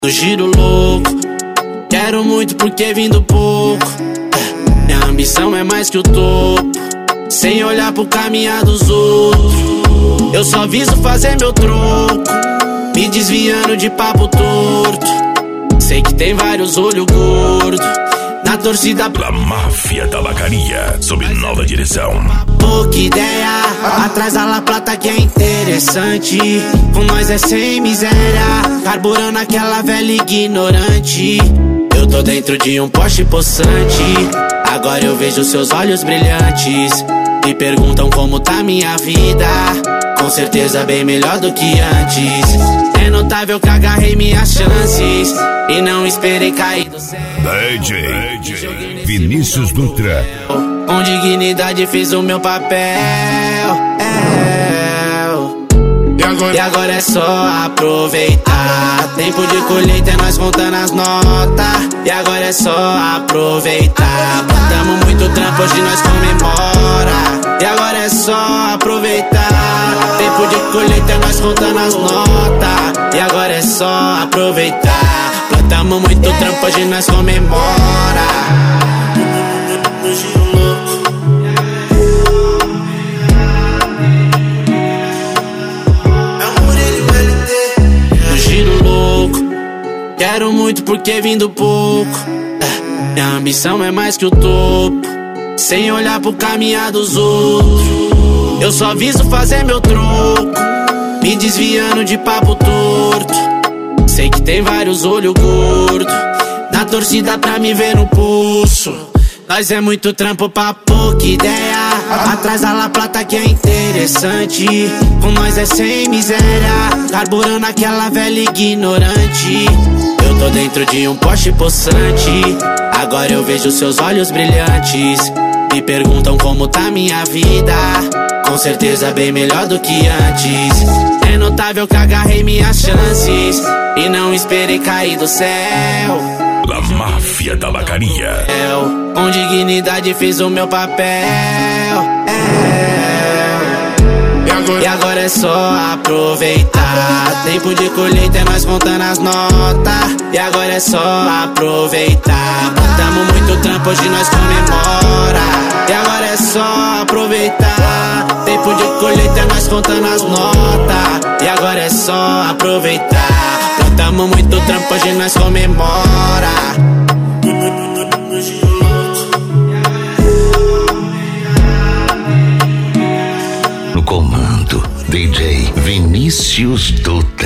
No giro louco, quero muito porque vim do pouco. Minha ambição é mais que o topo, sem olhar pro caminhar dos outros. Eu só viso fazer meu troco, me desviando de papo torto. Sei que tem vários olhos gordos na torcida. La Máfia Tabacaria, sob nova direção. Pouca ideia, atrás da La Plata que é interessante. Com nós é sem miséria, carburando aquela velha ignorante. Eu tô dentro de um Porsche possante, agora eu vejo seus olhos brilhantes. Me perguntam como tá minha vida, com certeza bem melhor do que antes. É notável que agarrei minhas chances e não esperei cair do céu. DJ Vinícius Dutra, com dignidade fiz o meu papel. E agora é só aproveitar. Tempo de colheita é nós contando as notas. E agora é só aproveitar. Botamos muito trampo, hoje nós comemora. E agora é só aproveitar. Tempo de colheita é nós contando as notas. E agora é só aproveitar. Plantamos muito trampo, hoje nós comemora. Quero muito porque vim do pouco. Minha ambição é mais que o topo, sem olhar pro caminhar dos outros. Eu só viso fazer meu troco, me desviando de papo torto. Sei que tem vários olhos gordos na torcida pra me ver no pulso. Nós é muito trampo pra pouca ideia, atrás da La Plata que é interessante. Com nós é sem miséria, carburando aquela velha ignorante. Eu tô dentro de um Porsche possante, agora eu vejo seus olhos brilhantes. Me perguntam como tá minha vida, com certeza bem melhor do que antes. É notável que agarrei minhas chances e não esperei cair do céu. La Máfia Tabacaria, com dignidade fiz o meu papel. E agora é só aproveitar. Tempo de colheita é nós contando as notas. E agora é só aproveitar. Botamos muito trampo, hoje nós comemora. E agora é só aproveitar. Tempo de colheita é nós contando as notas. E agora é só aproveitar. Botamos muito trampo, hoje nós comemora. No comando, DJ Vinícius Dutra.